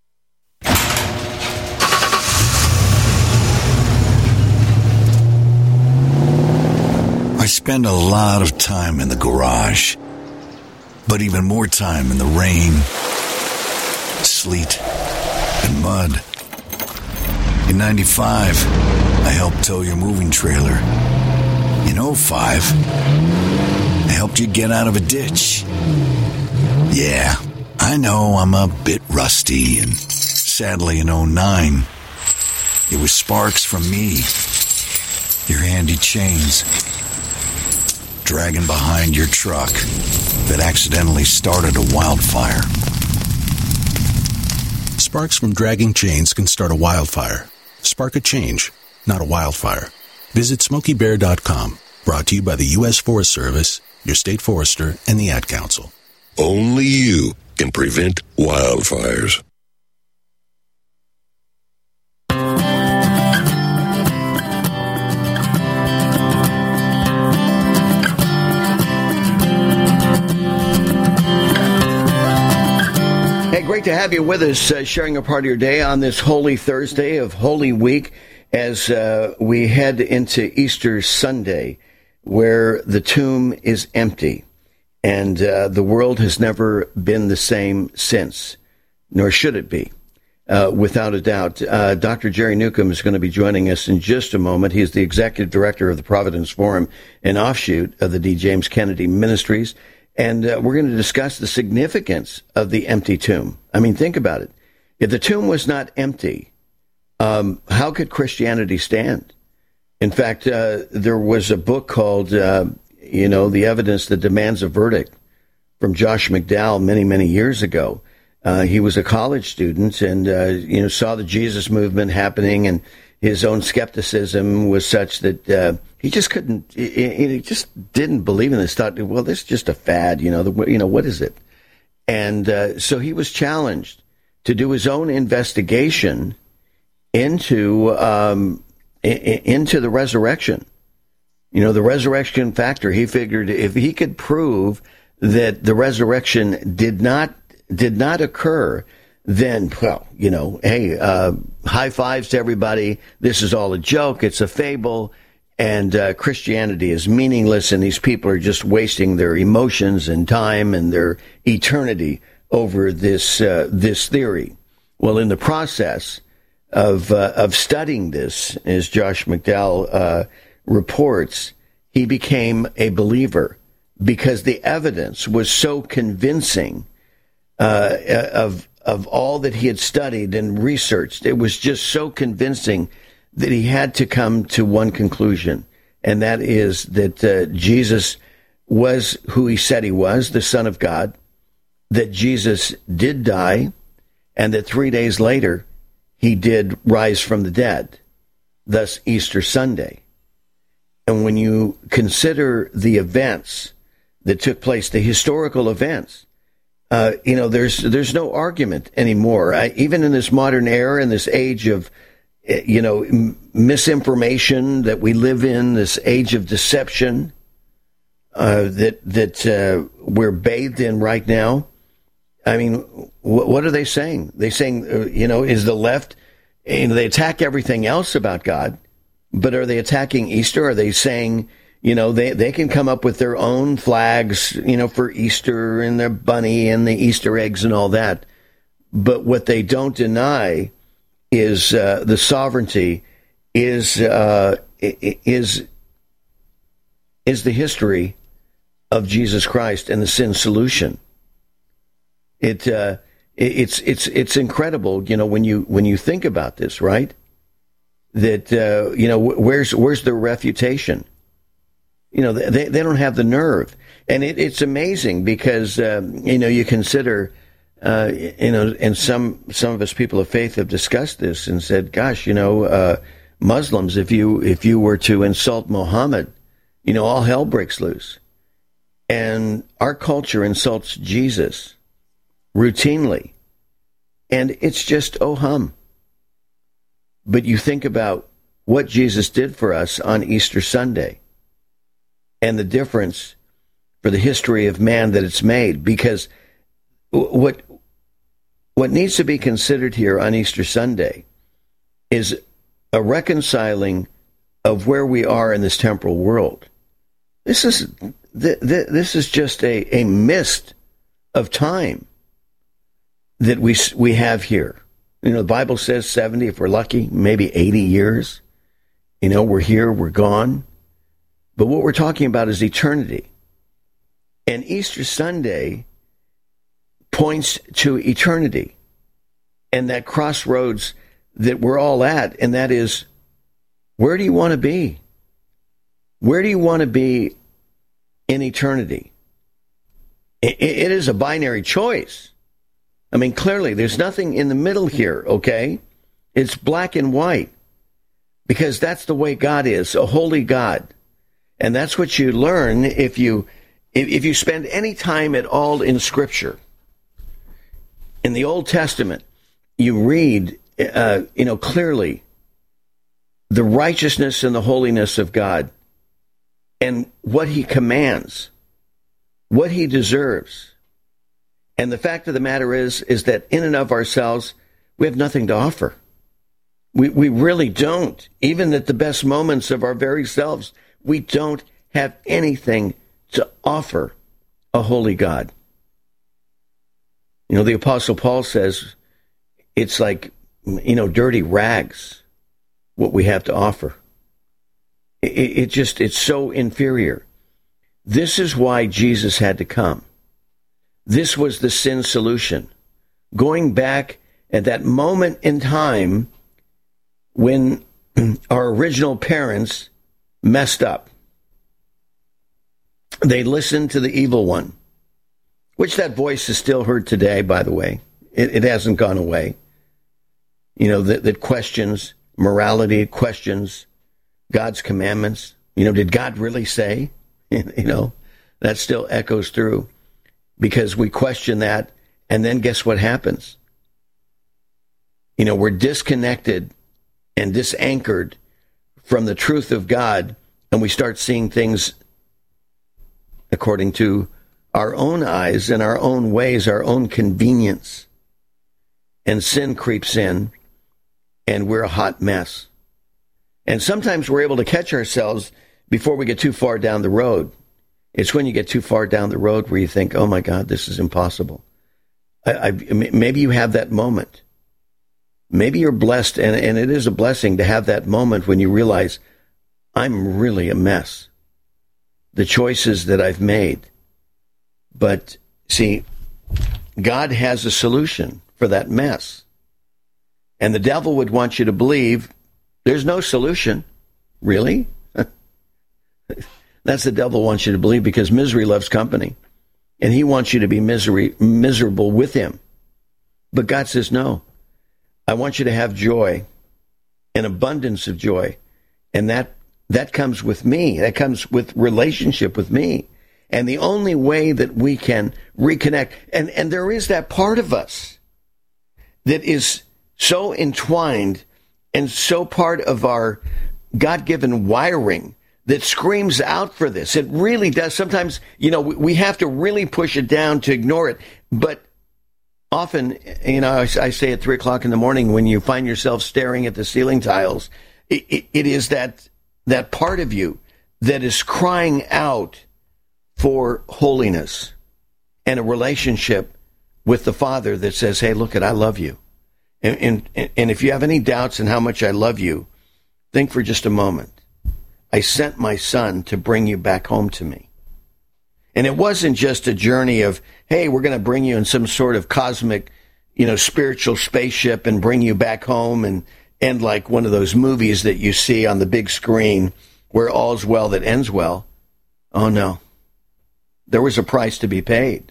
S21: I spend a lot of time in the garage, but even more time in the rain, sleet, and mud. In ninety-five, I helped tow your moving trailer. In oh five, I helped you get out of a ditch. Yeah, I know I'm a bit rusty, and sadly in oh nine, it was sparks from me, your handy chains, dragging behind your truck that accidentally started a wildfire.
S22: Sparks from dragging chains can start a wildfire. Spark a change, not a wildfire. Visit Smokey Bear dot com. Brought to you by the U S Forest Service, your state forester, and the Ad Council.
S23: Only you can prevent wildfires.
S12: Hey, great to have you with us, uh, sharing a part of your day on this Holy Thursday of Holy Week as uh, we head into Easter Sunday, where the tomb is empty, and uh, the world has never been the same since, nor should it be, uh, without a doubt. Uh, Doctor Jerry Newcomb is going to be joining us in just a moment. He's the executive director of the Providence Forum, an offshoot of the D. James Kennedy Ministries. And uh, we're going to discuss the significance of the empty tomb. I mean, think about it. If the tomb was not empty, um, how could Christianity stand? In fact, uh, there was a book called, uh, you know, The Evidence That Demands a Verdict from Josh McDowell many, many years ago. Uh, he was a college student and, uh, you know, saw the Jesus movement happening, and his own skepticism was such that uh, he just couldn't, he, he just didn't believe in this. Thought, well, this is just a fad, you know, the, you know, what is it? And uh, so he was challenged to do his own investigation into um, into the resurrection. You know, the resurrection factor. He figured if he could prove that the resurrection did not did not occur, then, well, you know, hey, uh, high fives to everybody. This is all a joke. It's a fable. And uh, Christianity is meaningless, and these people are just wasting their emotions and time and their eternity over this uh, this theory. Well, in the process of uh, of studying this, as Josh McDowell uh, reports, he became a believer because the evidence was so convincing uh, of of all that he had studied and researched. It was just so convincing that he had to come to one conclusion, and that is that uh, Jesus was who he said he was, the Son of God, that Jesus did die, and that three days later he did rise from the dead, thus Easter Sunday. And when you consider the events that took place, the historical events, uh, you know, there's there's no argument anymore. I, even in this modern era, in this age of, you know, m- misinformation that we live in, this age of deception uh, that that uh, we're bathed in right now. I mean, wh- what are they saying? They saying, uh, you know, is the left, you know, they attack everything else about God, but are they attacking Easter? Are they saying, you know, they, they can come up with their own flags, you know, for Easter and their bunny and the Easter eggs and all that. But what they don't deny is uh, the sovereignty, is uh, is is the history of Jesus Christ and the sin solution. It uh, it's it's it's incredible, you know, when you when you think about this, right? That uh, you know, where's where's the refutation? You know, they they don't have the nerve, and it, it's amazing because um, you know, you consider. Uh, you know, and some some of us people of faith have discussed this and said, "Gosh, you know, uh, Muslims, if you if you were to insult Muhammad, you know, all hell breaks loose." And our culture insults Jesus routinely, and it's just oh hum. But you think about what Jesus did for us on Easter Sunday, and the difference for the history of man that it's made, because what what needs to be considered here on Easter Sunday is a reconciling of where we are in this temporal world. This is th- th- this is just a, a mist of time that we we have here. You know, the Bible says seventy, if we're lucky, maybe eighty years. You know, we're here, we're gone. But what we're talking about is eternity. And Easter Sunday points to eternity and that crossroads that we're all at, and that is, where do you want to be? Where do you want to be in eternity? It, it is a binary choice. I mean, clearly, there's nothing in the middle here, okay? It's black and white, because that's the way God is, a holy God. And that's what you learn if you if, if you spend any time at all in Scripture. In the Old Testament, you read, uh, you know, clearly the righteousness and the holiness of God and what he commands, what he deserves. And the fact of the matter is, is that in and of ourselves, we have nothing to offer. We, we really don't. Even at the best moments of our very selves, we don't have anything to offer a holy God. You know, the Apostle Paul says it's like, you know, dirty rags, what we have to offer. It, it just, it's so inferior. This is why Jesus had to come. This was the sin solution. Going back at that moment in time when our original parents messed up. They listened to the evil one. Which that voice is still heard today, by the way. It, it hasn't gone away. You know, that, that questions morality, questions God's commandments. You know, did God really say? You know, that still echoes through. Because we question that, and then guess what happens? You know, we're disconnected and disanchored from the truth of God, and we start seeing things according to our own eyes and our own ways, our own convenience. And sin creeps in, and we're a hot mess. And sometimes we're able to catch ourselves before we get too far down the road. It's when you get too far down the road where you think, oh my God, this is impossible. I, I, maybe you have that moment. Maybe you're blessed, and, and it is a blessing to have that moment when you realize, I'm really a mess. The choices that I've made. But, see, God has a solution for that mess. And the devil would want you to believe there's no solution. Really? That's the devil wants you to believe, because misery loves company. And he wants you to be misery, miserable with him. But God says, no, I want you to have joy, an abundance of joy. And that that comes with me. That comes with relationship with me. And the only way that we can reconnect, and, and there is that part of us that is so entwined and so part of our God-given wiring that screams out for this. It really does. Sometimes, you know, we have to really push it down to ignore it. But often, you know, I, I say at three o'clock in the morning, when you find yourself staring at the ceiling tiles, it, it, it is that that part of you that is crying out for holiness and a relationship with the Father that says, hey, look, it, I love you. And, and, and if you have any doubts in how much I love you, think for just a moment. I sent my son to bring you back home to me. And it wasn't just a journey of, hey, we're going to bring you in some sort of cosmic, you know, spiritual spaceship and bring you back home and end like one of those movies that you see on the big screen where all's well that ends well. Oh, no. There was a price to be paid.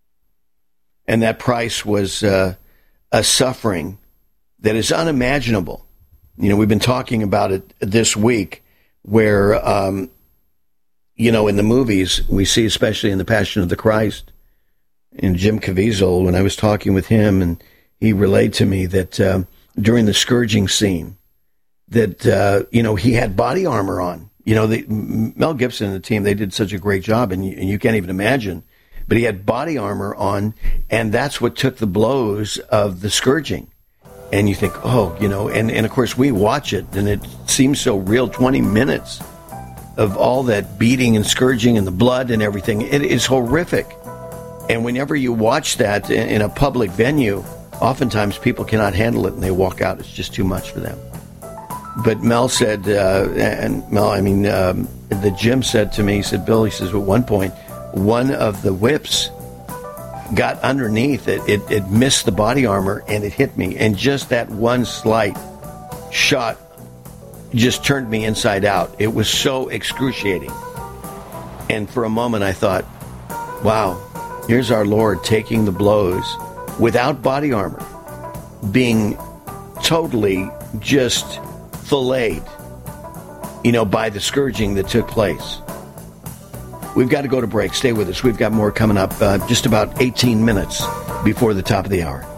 S12: And that price was uh, a suffering that is unimaginable. You know, we've been talking about it this week, where, um, you know, in the movies, we see, especially in The Passion of the Christ, and Jim Caviezel, when I was talking with him, and he relayed to me that uh, during the scourging scene, that, uh, you know, he had body armor on. You know, the, Mel Gibson and the team, they did such a great job, and you, and you can't even imagine. But he had body armor on, and that's what took the blows of the scourging. And you think, oh, you know, and, and of course we watch it, and it seems so real, twenty minutes of all that beating and scourging and the blood and everything. It is horrific. And whenever you watch that in, in a public venue, oftentimes people cannot handle it and they walk out. It's just too much for them. But Mel said, uh, and Mel, I mean, um, the Jim said to me, he said, Bill, he says, at one point, one of the whips got underneath it. It, it missed the body armor and it hit me. And just that one slight shot just turned me inside out. It was so excruciating. And for a moment I thought, wow, here's our Lord taking the blows without body armor, being totally just filleted, you know, by the scourging that took place. We've got to go to break. Stay with us. We've got more coming up uh, just about eighteen minutes before the top of the hour.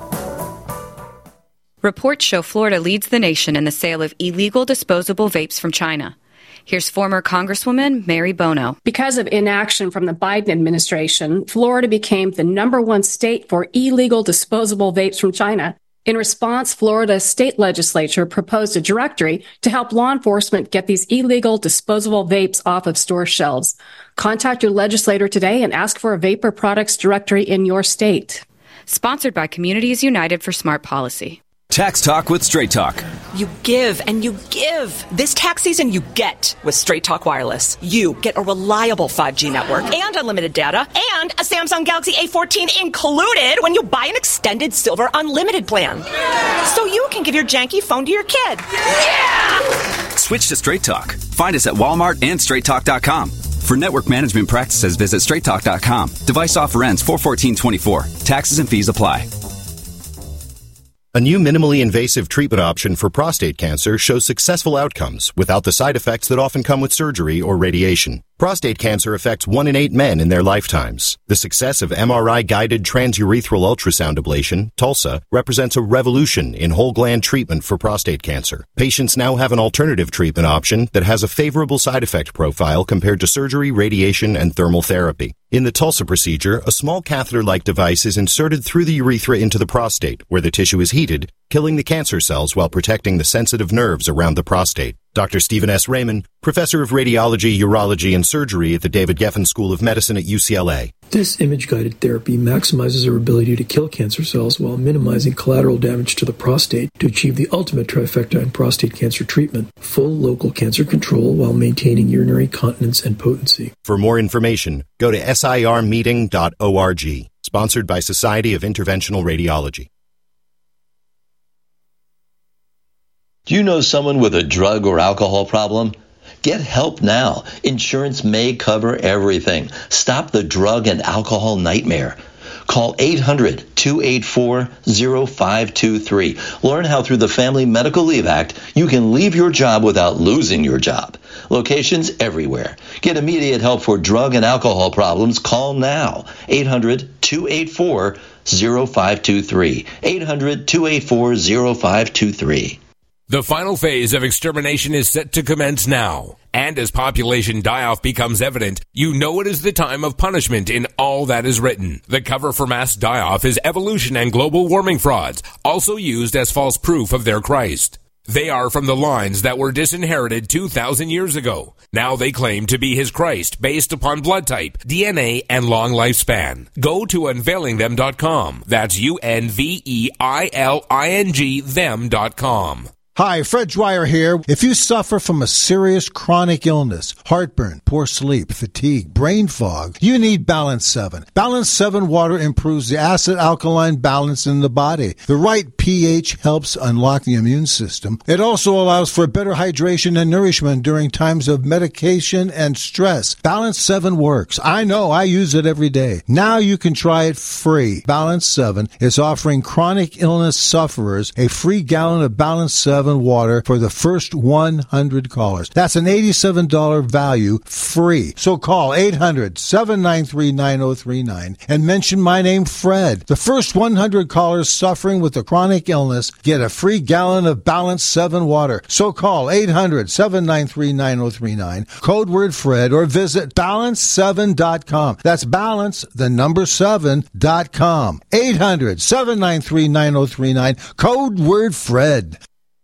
S1: Reports show Florida leads the nation in the sale of illegal disposable vapes from China. Here's former Congresswoman Mary Bono.
S2: Because of inaction from the Biden administration, Florida became the number one state for illegal disposable vapes from China. In response, Florida's state legislature proposed a directory to help law enforcement get these illegal disposable vapes off of store shelves. Contact your legislator today and ask for a vapor products directory in your state.
S1: Sponsored by Communities United for Smart Policy.
S4: Tax Talk with Straight Talk.
S24: You give and you give. This tax season, you get with Straight Talk Wireless. You get a reliable five G network and unlimited data and a Samsung Galaxy A fourteen included when you buy an extended Silver Unlimited plan. So you can give your janky phone to your kid. Yeah!
S4: Switch to Straight Talk. Find us at Walmart and straight talk dot com. For network management practices, visit straight talk dot com. Device offer ends four fourteen twenty-four. Taxes and fees apply.
S17: A new minimally invasive treatment option for prostate cancer shows successful outcomes without the side effects that often come with surgery or radiation. Prostate cancer affects one in eight men in their lifetimes. The success of M R I-guided transurethral ultrasound ablation, TULSA, represents a revolution in whole gland treatment for prostate cancer. Patients now have an alternative treatment option that has a favorable side effect profile compared to surgery, radiation, and thermal therapy. In the TULSA procedure, a small catheter-like device is inserted through the urethra into the prostate, where the tissue is heated, killing the cancer cells while protecting the sensitive nerves around the prostate. Doctor Stephen S. Raymond, professor of radiology, urology, and surgery at the David Geffen School of Medicine at U C L A.
S25: This image-guided therapy maximizes our ability to kill cancer cells while minimizing collateral damage to the prostate to achieve the ultimate trifecta in prostate cancer treatment: full local cancer control while maintaining urinary continence and potency.
S17: For more information, go to S I R meeting dot org. Sponsored by Society of Interventional Radiology.
S6: Do you know someone with a drug or alcohol problem? Get help now. Insurance may cover everything. Stop the drug and alcohol nightmare. Call eight hundred, two eight four, zero five two three. Learn how through the Family Medical Leave Act, you can leave your job without losing your job. Locations everywhere. Get immediate help for drug and alcohol problems. Call now. eight hundred, two eight four, zero five two three. eight hundred, two eight four, zero five two three.
S8: The final phase of extermination is set to commence now. And as population die-off becomes evident, you know it is the time of punishment in all that is written. The cover for mass die-off is evolution and global warming frauds, also used as false proof of their Christ. They are from the lines that were disinherited two thousand years ago. Now they claim to be his Christ based upon blood type, D N A, and long lifespan. Go to unveiling them dot com. That's U N V E I L I N G them dot com.
S9: Hi, Fred Dwyer here. If you suffer from a serious chronic illness, heartburn, poor sleep, fatigue, brain fog, you need Balance seven. Balance seven water improves the acid-alkaline balance in the body. The right pH helps unlock the immune system. It also allows for better hydration and nourishment during times of medication and stress. Balance seven works. I know, I use it every day. Now you can try it free. Balance seven is offering chronic illness sufferers a free gallon of Balance seven water for the first one hundred callers. That's an eighty-seven dollars value free. So call eight hundred, seven nine three, nine zero three nine and mention my name, Fred. The first one hundred callers suffering with a chronic illness get a free gallon of Balance seven water. So call eight hundred, seven nine three, nine zero three nine, code word Fred, or visit balance seven dot com. That's balance, the number seven dot com. eight hundred, seven nine three, nine zero three nine, code word Fred.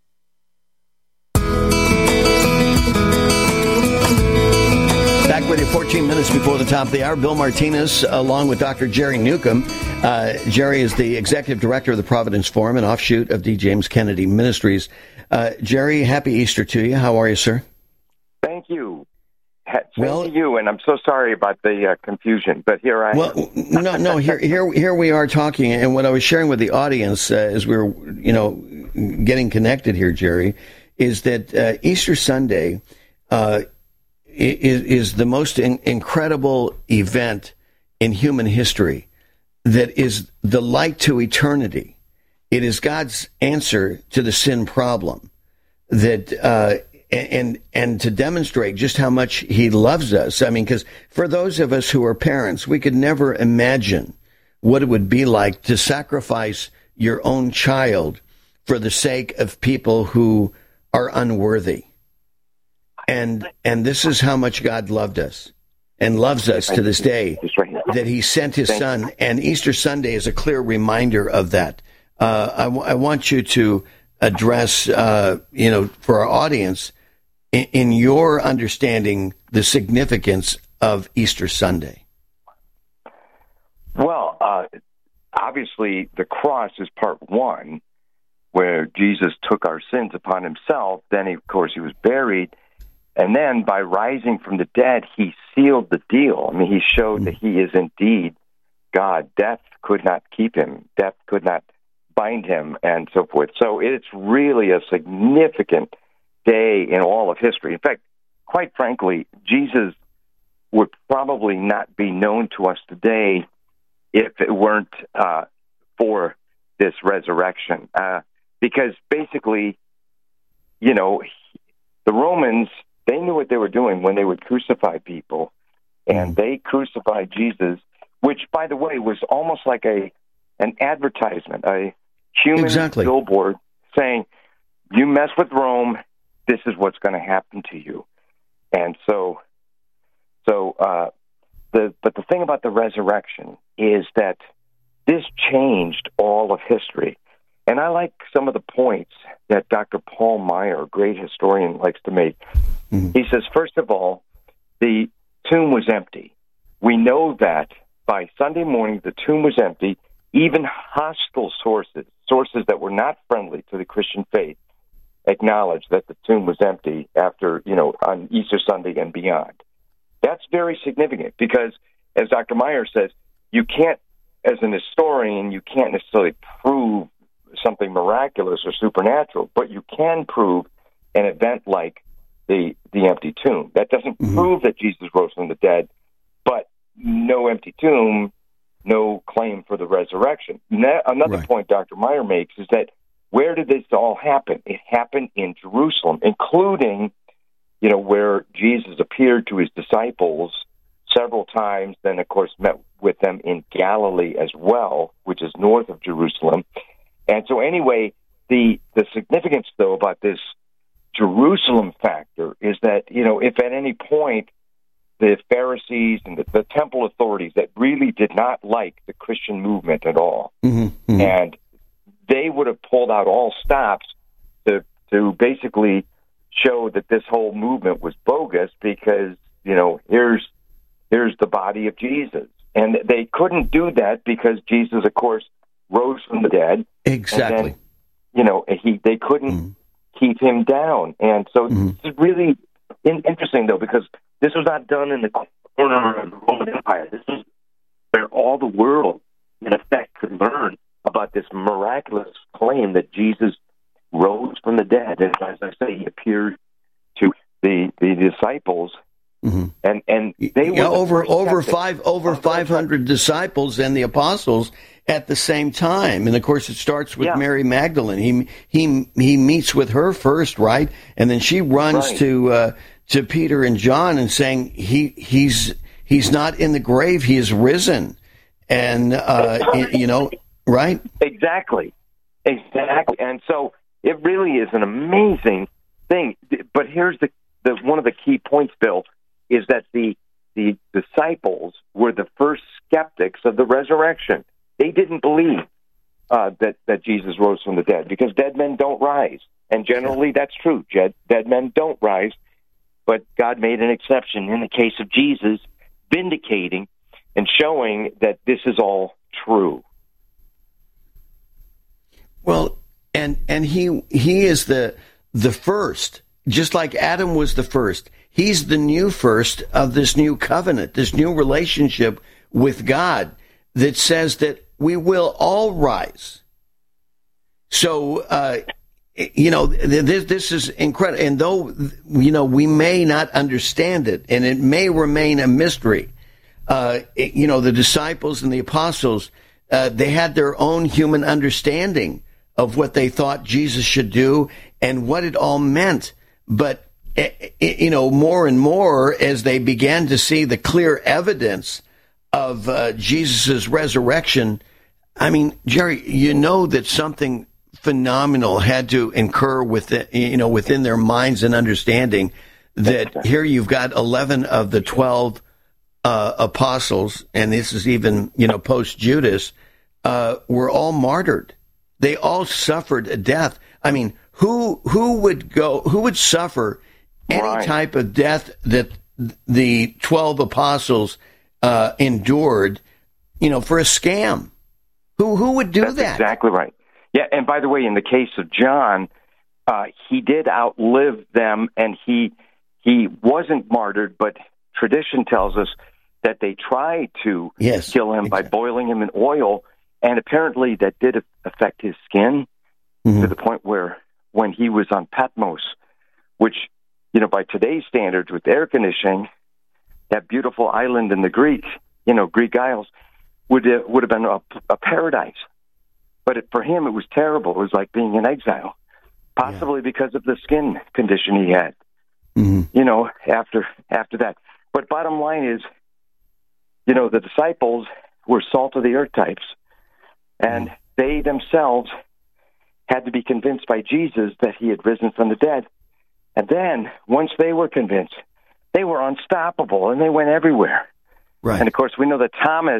S12: Back with you fourteen minutes before the top of the hour. Bill Martinez, along with Doctor Jerry Newcomb. Uh, Jerry is the executive director of the Providence Forum, an offshoot of D. James Kennedy Ministries. Uh, Jerry, happy Easter to you. How are you, sir?
S10: Thank you. Same well, to you, and I'm so sorry about the uh, confusion, but here I
S12: well, am. Well, no, no, here, here, here we are talking, and what I was sharing with the audience uh, as we were, you know, getting connected here, Jerry, is that uh, Easter Sunday uh, is, is the most in, incredible event in human history that is the light to eternity. It is God's answer to the sin problem that, uh, and, and to demonstrate just how much he loves us. I mean, because for those of us who are parents, we could never imagine what it would be like to sacrifice your own child for the sake of people who are unworthy. And and this is how much God loved us and loves us to this day, that he sent his son. And Easter Sunday is a clear reminder of that. Uh, I, w- I want you to address, uh, you know, for our audience, in, in your understanding, the significance of Easter Sunday.
S10: Well, uh, obviously, the cross is part one, where Jesus took our sins upon himself. Then, he, of course, he was buried. And then by rising from the dead, he sealed the deal. I mean, he showed that he is indeed God. Death could not keep him. Death could not bind him, and so forth. So it's really a significant day in all of history. In fact, quite frankly, Jesus would probably not be known to us today if it weren't uh, for this resurrection. Uh, because basically, you know, the Romans, they knew what they were doing when they would crucify people, and they crucified Jesus, which, by the way, was almost like a an advertisement, a human exactly. billboard saying, you mess with Rome, this is what's going to happen to you. And so, so uh, the but the thing about the resurrection is that this changed all of history. And I like some of the points that Doctor Paul Meyer, a great historian, likes to make. Mm-hmm. He says, first of all, the tomb was empty. We know that by Sunday morning, the tomb was empty. Even hostile sources, sources that were not friendly to the Christian faith, acknowledged that the tomb was empty after, you know, on Easter Sunday and beyond. That's very significant because, as Doctor Meyer says, you can't as an historian, you can't necessarily prove something miraculous or supernatural, but you can prove an event like the the empty tomb. That doesn't mm-hmm. prove that Jesus rose from the dead, but no empty tomb, no claim for the resurrection. Na- another
S12: Right.
S10: point Doctor Meyer makes is that where did this all happen? It happened in Jerusalem, including, you know, where Jesus appeared to his disciples several times, then, of course, met with them in Galilee as well, which is north of Jerusalem. And so anyway, the the significance, though, about this Jerusalem factor is that, you know, if at any point the Pharisees and the, the temple authorities that really did not like the Christian movement at all,
S12: Mm-hmm. Mm-hmm.
S10: and they would have pulled out all stops to to basically show that this whole movement was bogus because, you know, here's here's the body of Jesus. And they couldn't do that because Jesus, of course, rose from the dead.
S12: Exactly.
S10: And then, you know, he they couldn't mm. keep him down. And so mm. this is really in, interesting, though, because this was not done in the corner of the Roman Empire. This is where all the world, in effect, could learn about this miraculous claim that Jesus rose from the dead. And as I say, he appeared to the the disciples,
S12: mm-hmm.
S10: and and they
S12: yeah,
S10: were the
S12: over
S10: first
S12: over
S10: skeptics.
S12: five over five hundred disciples and the apostles at the same time. And of course, it starts with
S10: Yeah.
S12: Mary Magdalene. He he he meets with her first, right, and then she runs
S10: Right.
S12: to uh, to Peter and John and saying he he's he's not in the grave, he is risen, and uh, you know. Right?
S10: Exactly. Exactly. And so it really is an amazing thing. But here's the, the one of the key points, Bill, is that the the disciples were the first skeptics of the resurrection. They didn't believe uh, that, that Jesus rose from the dead because dead men don't rise. And generally that's true. Dead, dead men don't rise. But God made an exception in the case of Jesus, vindicating and showing that this is all true.
S12: Well, and and he he is the the first, just like Adam was the first. He's the new first of this new covenant, this new relationship with God that says that we will all rise. So, uh, you know, this this is incredible. And though, you know, we may not understand it, and it may remain a mystery, uh, it, you know, the disciples and the apostles, uh, they had their own human understanding of what they thought Jesus should do and what it all meant. But, you know, more and more as they began to see the clear evidence of uh, Jesus' resurrection, I mean, Jerry, you know that something phenomenal had to incur within, you know, within their minds and understanding that here you've got eleven of the twelve uh, apostles, and this is even, you know, post-Judas, uh, were all martyred. They all suffered a death. I mean, who who would go? Who would suffer any
S10: Right.
S12: type of death that the twelve apostles uh, endured? You know, for a scam. Who who would do
S10: That's
S12: that?
S10: Exactly right. Yeah, and by the way, in the case of John, uh, he did outlive them, and he he wasn't martyred, but tradition tells us that they tried to
S12: Yes,
S10: kill him by boiling him in oil. And apparently that did affect his skin
S12: mm-hmm.
S10: to the point where when he was on Patmos, which, you know, by today's standards with air conditioning, that beautiful island in the Greek, you know, Greek Isles, would uh, would have been a, a paradise. But it, for him, it was terrible. It was like being in exile, possibly yeah. because of the skin condition he had,
S12: mm-hmm.
S10: you know, after after that. But bottom line is, you know, the disciples were salt of the earth types. And they themselves had to be convinced by Jesus that he had risen from the dead. And then, once they were convinced, they were unstoppable, and they went everywhere.
S12: Right.
S10: And, of course, we know that Thomas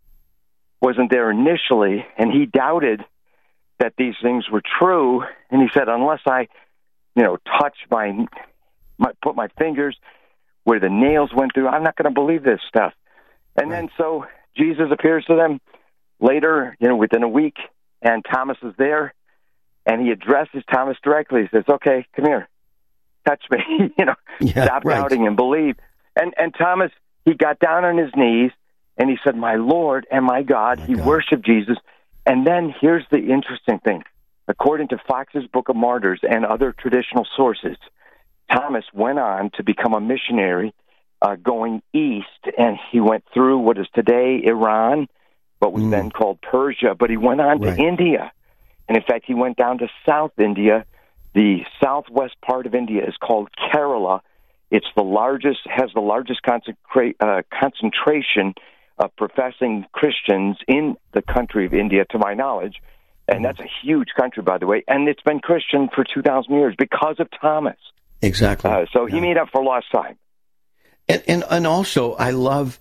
S10: wasn't there initially, and he doubted that these things were true. And he said, unless I, you know, touch my, my put my fingers where the nails went through, I'm not going to believe this stuff. And right. then so Jesus appears to them later, you know, within a week, and Thomas is there, and he addresses Thomas directly. He says, okay, come here, touch me, you know,
S12: yeah,
S10: stop
S12: right.
S10: doubting and believe. And and Thomas, he got down on his knees, and he said, my Lord and my God. My he God. worshiped Jesus. And then here's the interesting thing. According to Fox's Book of Martyrs and other traditional sources, Thomas went on to become a missionary uh, going east, and he went through what is today Iran, what was mm. then called Persia, but he went on right. to India. And in fact, he went down to South India. The southwest part of India is called Kerala. It's the largest, has the largest concentra- uh, concentration of professing Christians in the country of India, to my knowledge. And that's a huge country, by the way. And it's been Christian for two thousand years because of Thomas.
S12: Exactly.
S10: Uh, so he yeah. made up for lost time.
S12: And, and, and also, I love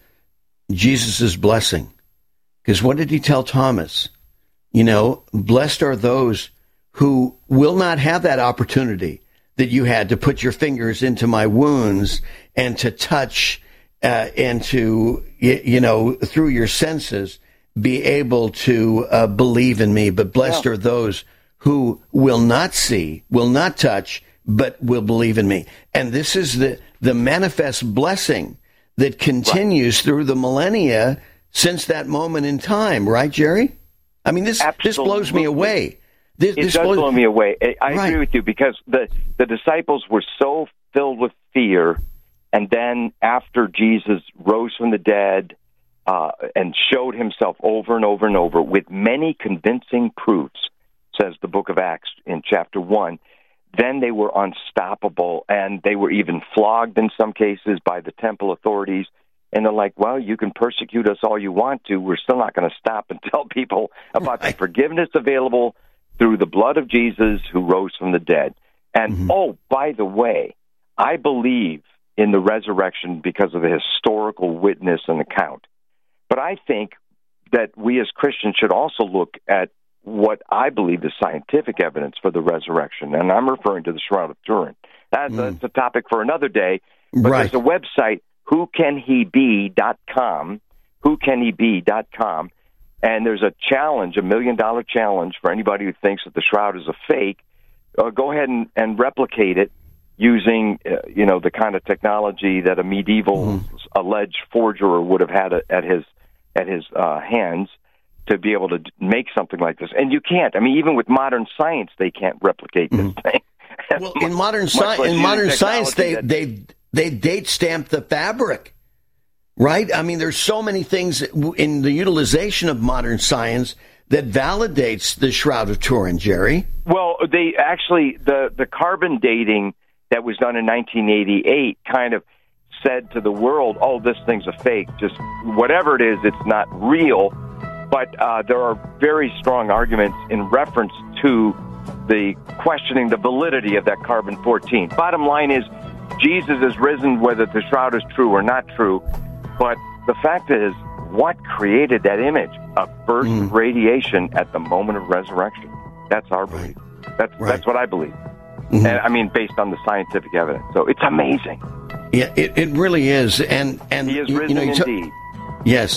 S12: Jesus' blessing. Because what did he tell Thomas? You know, blessed are those who will not have that opportunity that you had to put your fingers into my wounds and to touch uh, and to, you know, through your senses, be able to uh, believe in me. But blessed yeah. are those who will not see, will not touch, but will believe in me. And this is the, the manifest blessing that continues right. through the millennia since that moment in time. Right, Jerry? I mean, this Absolutely. this blows me away. This,
S10: it
S12: this
S10: does
S12: blows...
S10: blow me away. I, I
S12: right.
S10: agree with you, because the, the disciples were so filled with fear, and then after Jesus rose from the dead uh, and showed himself over and over and over with many convincing proofs, says the book of Acts in chapter one, then they were unstoppable, and they were even flogged in some cases by the temple authorities. And they're like, well, you can persecute us all you want to. We're still not going to stop and tell people about right. the forgiveness available through the blood of Jesus who rose from the dead. And, mm-hmm. oh, by the way, I believe in the resurrection because of the historical witness and account. But I think that we as Christians should also look at what I believe is scientific evidence for the resurrection. And I'm referring to the Shroud of Turin. That's, mm. that's a topic for another day. But
S12: right.
S10: there's a website, who can he be dot com, who can he be dot com, and there's a challenge, a million-dollar challenge for anybody who thinks that the shroud is a fake. Uh, go ahead and, and replicate it using, uh, you know, the kind of technology that a medieval mm. alleged forger would have had at his at his uh, hands to be able to make something like this. And you can't. I mean, even with modern science, they can't replicate this mm. thing.
S12: Well, in modern science, in modern science, they they they date stamp the fabric. Right? I mean, there's so many things in the utilization of modern science that validates the Shroud of Turin, Jerry.
S10: Well, they actually, the, the carbon dating that was done in nineteen eighty-eight kind of said to the world, oh, this thing's a fake. Just whatever it is, it's not real. But uh, there are very strong arguments in reference to the questioning the validity of that carbon fourteen. Bottom line is, Jesus is risen, whether the shroud is true or not true. But the fact is, what created that image? A burst mm. of radiation at the moment of resurrection. That's our belief. That's right. That's what I believe. Mm-hmm. And I mean, based on the scientific evidence. So it's amazing.
S12: Yeah, it, it really is. And and
S10: he is risen
S12: you know, you
S10: indeed.
S12: T- yes,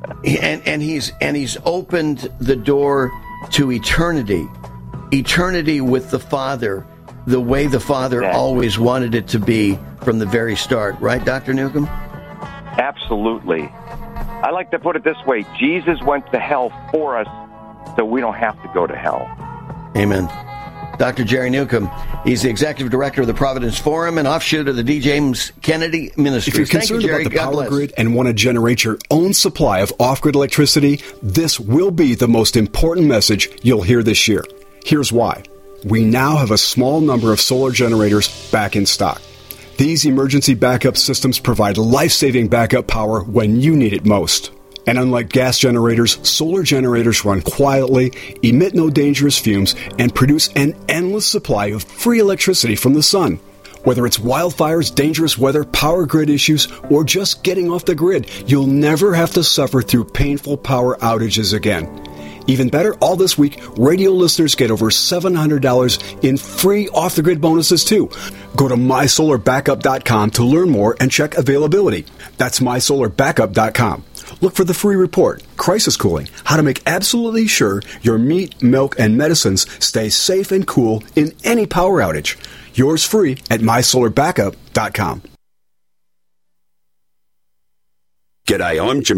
S12: and and he's and he's opened the door to eternity, eternity with the Father, the way the Father exactly. always wanted it to be from the very start. Right, Doctor Newcomb?
S10: Absolutely. I like to put it this way. Jesus went to hell for us, so we don't have to go to hell.
S12: Amen. Doctor Jerry Newcomb, he's the executive director of the Providence Forum, an offshoot of the D. James Kennedy Ministries.
S7: If you're concerned
S12: you, Jerry,
S7: about the
S12: God
S7: power
S12: bless.
S7: grid and want to generate your own supply of off-grid electricity, this will be the most important message you'll hear this year. Here's why. We now have a small number of solar generators back in stock. These emergency backup systems provide life-saving backup power when you need it most. And unlike gas generators, solar generators run quietly, emit no dangerous fumes, and produce an endless supply of free electricity from the sun. Whether it's wildfires, dangerous weather, power grid issues, or just getting off the grid, you'll never have to suffer through painful power outages again. Even better, all this week, radio listeners get over seven hundred dollars in free off-the-grid bonuses, too. Go to my solar backup dot com to learn more and check availability. That's my solar backup dot com. Look for the free report, Crisis Cooling, how to make absolutely sure your meat, milk, and medicines stay safe and cool in any power outage. Yours free at my solar backup dot com.
S23: G'day, I'm Jim.